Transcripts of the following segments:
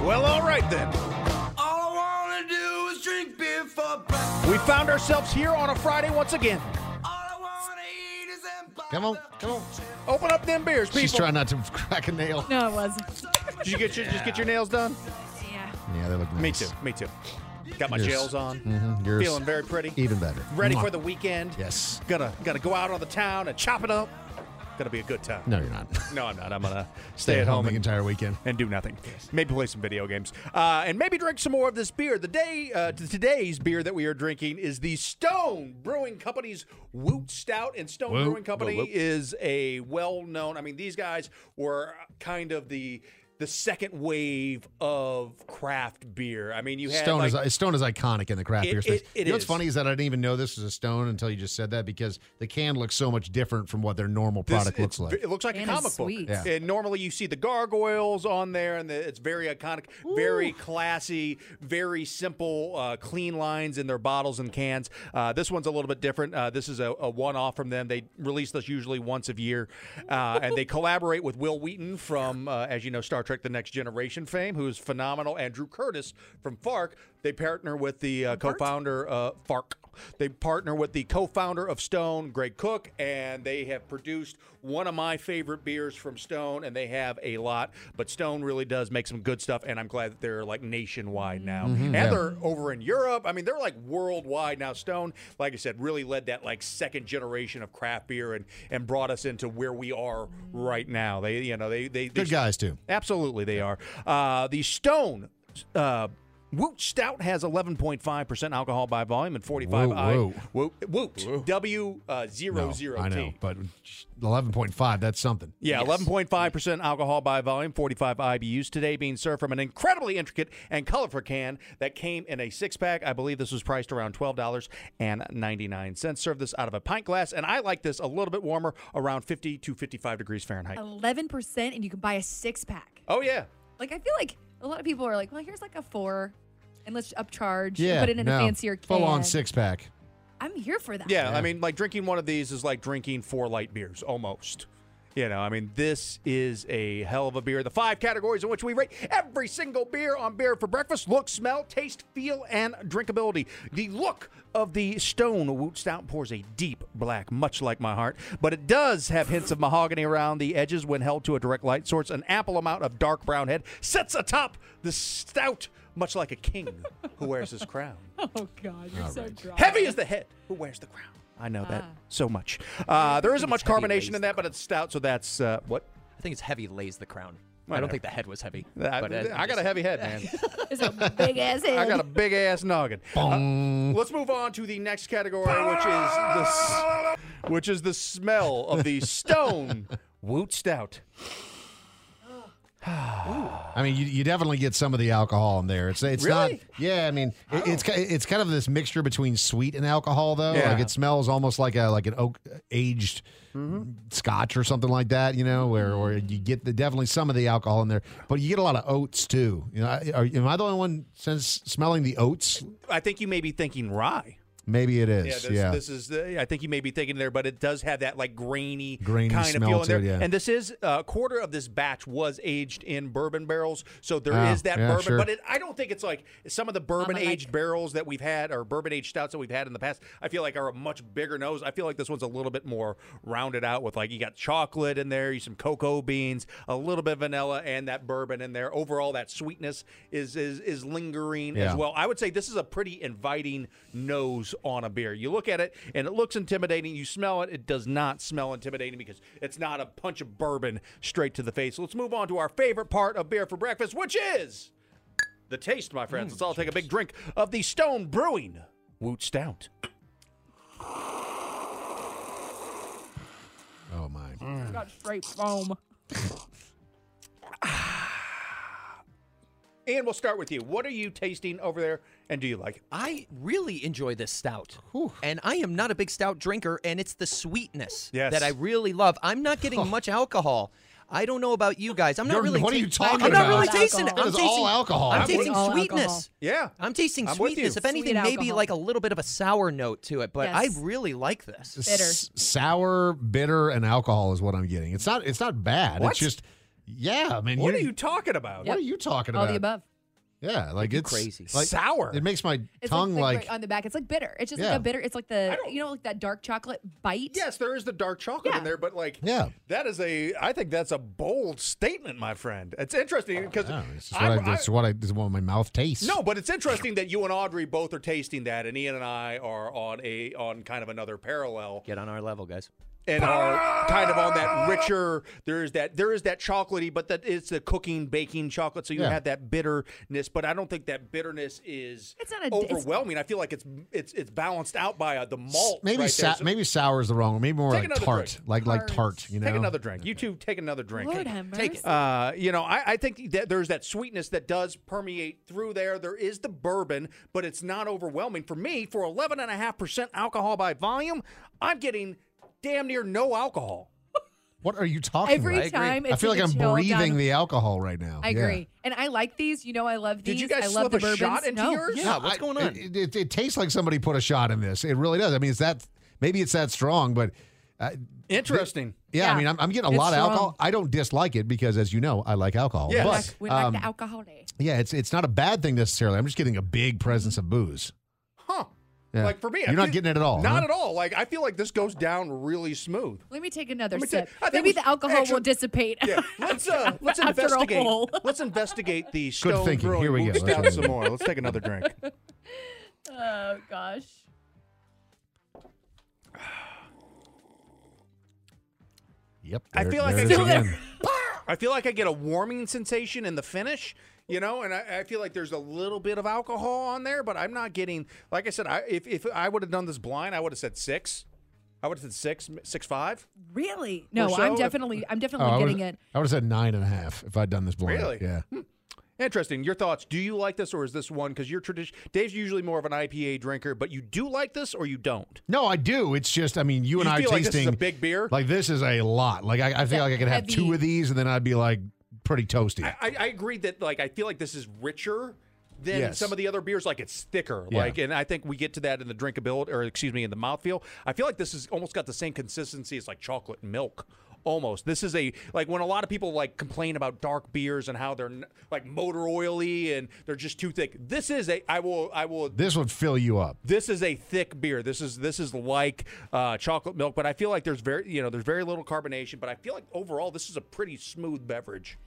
Well, all right then. All I wanna do is drink beer for breakfast. We found ourselves here on a Friday once again. All I wanna eat is them Come on, come on. Open up them beers, people. She's trying not to crack a nail. No, it wasn't. Did you just get your nails done? Yeah. Yeah, they look nice. Me too. Got my Yours. gels on. Yours Feeling very pretty. even better. Ready Mwah. for the weekend. Yes. Gonna go out on the town and chop it up. Gonna be a good time. No, you're not. No, I'm not. I'm gonna stay at home the and, entire weekend. and do nothing. Maybe play some video games. And maybe drink some more of this beer. Today's beer that we are drinking is the Stone Brewing Company's Woot Stout. And Stone Woot. Brewing Company is a well-known, these guys were kind of the second wave of craft beer. You had Stone is iconic in the craft beer space. it You know what's is. funny is that I didn't even know this was a Stone until you just said that, because the can looks so much different from what their normal product looks like. It looks like And a it's comic book. sweet. Yeah. And normally you see the gargoyles on there, and it's very iconic, very classy, very simple, clean lines in their bottles and cans. This one's a little bit different. This is a one-off from them. They release this usually once a year, and they collaborate with Will Wheaton from, as you know, Star Trek: The Next Generation fame, who's phenomenal, and Drew Curtis from FARC. They partner with the co-founder FARC. They partner with the co-founder of Stone, Greg Cook, and they have produced one of my favorite beers from Stone, and they have a lot. But Stone really does make some good stuff, and I'm glad that they're like nationwide now. And they're over in Europe. They're like worldwide now. Stone, like I said, really led that like second generation of craft beer and brought us into where we are right now. They Good guys, too. Absolutely, they are. The Stone Woot Stout has 11.5% alcohol by volume and 45 Whoa. Woot W00T. I know, but 11.5, that's something. Yeah, 11.5% alcohol by volume, 45 IBUs. Today being served from an incredibly intricate and colorful can that came in a six-pack. I believe this was priced around $12.99. Serve this out of a pint glass, and I like this a little bit warmer, around 50 to 55 degrees Fahrenheit. 11%, and you can buy a 6-pack. Oh, yeah. Like, I feel like a lot of people are like, well, here's like a 4, and let's upcharge Yeah, and put it in a fancier can. Full-on six-pack. I'm here for that. Yeah, like drinking one of these is like drinking 4 light beers, almost. This is a hell of a beer. The 5 categories in which we rate every single beer on Beer for Breakfast: look, smell, taste, feel, and drinkability. The look of the Stone Woot Stout pours a deep black, much like my heart, but it does have hints of mahogany around the edges when held to a direct light source. An ample amount of dark brown head sits atop the stout, much like a king who wears his crown. Oh, God, you're so dry. Heavy is the head who wears the crown. I know that so much. There isn't much carbonation in that, but it's stout, so that's what? I think it's heavy lays the crown. I Whatever. don't think the head was heavy. I got a heavy head, man. It's a big-ass head. I got a big-ass noggin. Let's move on to the next category, which is the smell of the Stone Woot Stout. You definitely get some of the alcohol in there. It's Really? not. Yeah, it's kind of this mixture between sweet and alcohol, though. Yeah. Like it smells almost like an oak aged scotch or something like that. Where you get definitely some of the alcohol in there, but you get a lot of oats too. Am I the only one smelling the oats? I think you may be thinking rye. Maybe it is. This is. I think you may be thinking there, but it does have that like grainy kind of smell feel in there. to it, yeah. And this is a quarter of this batch was aged in bourbon barrels, so there is that yeah, bourbon. sure. But I don't think it's like some of the bourbon aged barrels that we've had or bourbon aged stouts that we've had in the past. I feel like are a much bigger nose. I feel like this one's a little bit more rounded out with like you got chocolate in there, some cocoa beans, a little bit of vanilla, and that bourbon in there. Overall, that sweetness is lingering as well. I would say this is a pretty inviting nose on a beer. You look at it and it looks intimidating. You smell it. It does not smell intimidating because it's not a punch of bourbon straight to the face. Let's move on to our favorite part of Beer for Breakfast, which is the taste, my friends. Let's all take a big drink of the Stone Brewing Woot Stout. Oh my! It's got straight foam. Ian, we'll start with you. What are you tasting over there, and do you like it? I really enjoy this stout. And I am not a big stout drinker, and it's the sweetness that I really love. I'm not getting much alcohol. I don't know about you guys. I'm not really. What are you talking I'm about? not really tasting it. That is all alcohol. I'm tasting all sweetness. alcohol. Yeah. I'm tasting I'm with you. sweetness. If anything, Sweet maybe alcohol. like a little bit of a sour note to it. But Yes. I really like this. Bitter. Sour, bitter, and alcohol is what I'm getting. It's not bad. What? It's just, yeah. I mean, What are you talking about? What are you talking All about? the above. Yeah, like it's crazy. like, Sour. It makes my It's tongue like on the back. It's like bitter. It's just like Yeah. a bitter. It's like the like that dark chocolate bite. Yes, there is the dark chocolate Yeah. in there, but like, Yeah. that is I think that's a bold statement, my friend. It's interesting because It's just what what my mouth tastes. no, but it's interesting that you and Audrey both are tasting that, and Ian and I are on kind of another parallel. Get on our level, guys. And are kind of on that richer. There is that chocolatey, but that it's the cooking, baking chocolate. So you Yeah. have that bitterness, but I don't think that bitterness is It's not overwhelming. I feel like it's balanced out by the malt. Maybe right there. So maybe sour is the wrong one. Maybe more Take like another tart, drink. like tart. You know, take another drink. You two take another drink. Lord have Take it. mercy. I think that there's that sweetness that does permeate through there. There is the bourbon, but it's not overwhelming. For me, for 11.5% alcohol by volume, I'm getting damn near no alcohol. What are you talking Every about? time, it's I feel like I'm chill breathing down. the alcohol right now. I Yeah. agree, and I like these. You know, I love these. Did you guys I love slip the a bourbons. shot into no. yours? Yeah, what's going on? It tastes like somebody put a shot in this. It really does. I mean, maybe it's that strong, but Interesting. yeah. I Yeah. mean, I'm getting a It's lot of strong. alcohol. I don't dislike it because, as you know, I like alcohol. Yes. But We like the alcohol. yeah, it's not a bad thing necessarily. I'm just getting a big presence of booze. Huh. Yeah. Like for me, You're not getting it at all. Not huh? at all. Like I feel like this goes down really smooth. Let me take another Let me sip. take- I think Maybe we the should- alcohol actually- will dissipate. Yeah, let's After a investigate. hole. Let's investigate the Stone thinking. Brewing Here we go. Moose Let's Stout do it. some more. Let's take another drink. Oh gosh. Yep. I there- feel like there I it is get- again. I feel like I get a warming sensation in the finish, and I feel like there's a little bit of alcohol on there, but I'm not getting. Like I said, if I would have done this blind, I would have said 6. I would have said 6.5. Really? No, so? I'm definitely Oh, getting it. I would have said 9.5 if I'd done this blind. Really? Yeah. Interesting. Your thoughts? Do you like this, or is this one because you're tradition? Dave's usually more of an IPA drinker, but you do like this, or you don't? No, I do. It's just, I mean, you and I are feel like tasting. this is a big beer? Like this is a lot. Like I feel like I could have heavy- 2 of these and then I'd be like pretty toasty. I agree that I feel like this is richer than Yes. some of the other beers. Like it's thicker. Yeah. And I think we get to that in the drinkability, or excuse me, in the mouthfeel. I feel like this has almost got the same consistency as like chocolate milk. Almost. This is when a lot of people complain about dark beers and how they're like motor oily and they're just too thick. This is I will. This would fill you up. This is a thick beer. This is like chocolate milk, but I feel like there's very little carbonation. But I feel like overall this is a pretty smooth beverage.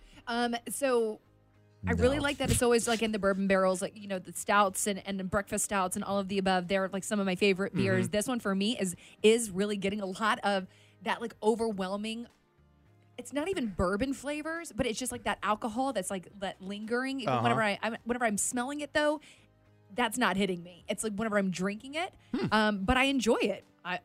So I really like that it's always like in the bourbon barrels, like, the stouts and the breakfast stouts and all of the above. They're like some of my favorite beers. This one for me is really getting a lot of that like overwhelming. It's not even bourbon flavors, but it's just like that alcohol that's like that lingering. Even whenever I'm smelling it though, that's not hitting me. It's like whenever I'm drinking it, but I enjoy it.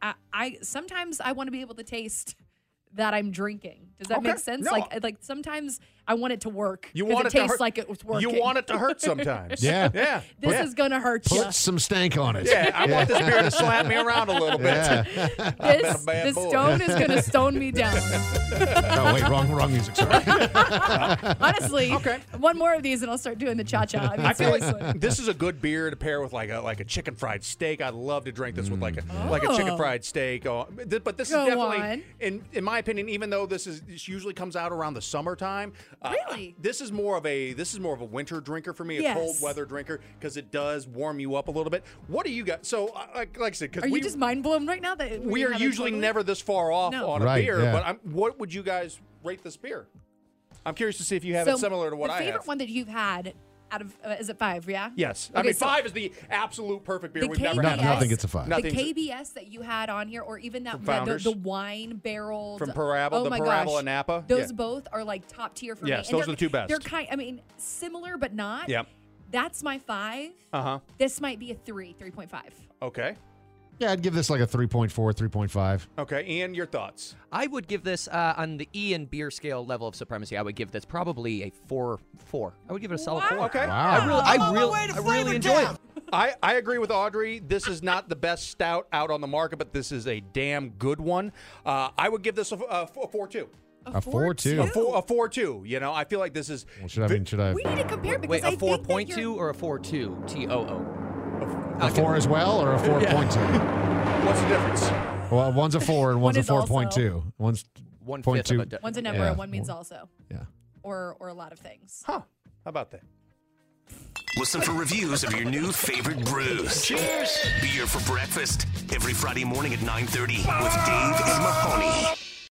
I sometimes I want to be able to taste that I'm drinking. Does that Okay. make sense? No. Like sometimes I want it to work. You 'cause want it it to tastes hurt. like it was working. You want it to hurt sometimes. Yeah. Yeah. This Yeah. is gonna hurt you. Put some stank on it. Yeah, I want this beer to slap me around a little bit. Yeah. This a bad boy. stone is gonna stone me down. Oh wait, wrong music. Sorry. Honestly, Okay. one more of these and I'll start doing the cha cha. I mean, I feel seriously. like this is a good beer to pair with like a chicken fried steak. I'd love to drink this with like a chicken fried steak. But this Go is definitely, on. in my opinion, even though this usually comes out around the summertime. Really? This is more of a winter drinker for me, a Yes. cold weather drinker, because it does warm you up a little bit. What do you got? So like I said, because Are you just mind blown right now that we are usually never this far off No. on a Right, beer. yeah. But what would you guys rate this beer? I'm curious to see if you have it similar to what I The favorite have. one that you've had out of is it 5? Yeah. Yes. Okay, I mean, so 5 is the absolute perfect beer. the We've never had. KBS Nothing gets a 5. The Nothing's- KBS that you had on here, or even that Founders. the wine barrels From Parabola, oh the my Parabola gosh. and Napa? Those Yeah. both are like top tier for Yes, me. And those are the two best. They're similar but not. Yep. That's my 5. Uh-huh. This might be a 3.5. Okay. Yeah, I'd give this like a 3.4, 3.5. Okay. Ian, your thoughts? I would give this on the Ian beer scale level of supremacy. I would give this probably a 4. I would give it a solid 4. Okay. Wow. I really enjoy it. I agree with Audrey. This is not the best stout out on the market, but this is a damn good one. I would give this a 4.2. A 4.2. A 4.2. You know, I feel like this is. Well, should I? We need to compare because Wait, I a think that 4.2 you're- or a 4.2? TOO. A 4 as well, or a 4.2? What's the difference? Well, one's a 4 and one's One a is also- 4.2. One's 1/5 of a 0.2. One's a number Yeah. and one means also, Yeah. or a lot of things. Huh. How about that? Listen for reviews of your new favorite brews. Cheers! Beer for breakfast every Friday morning at 9:30 with Dave and Mahoney.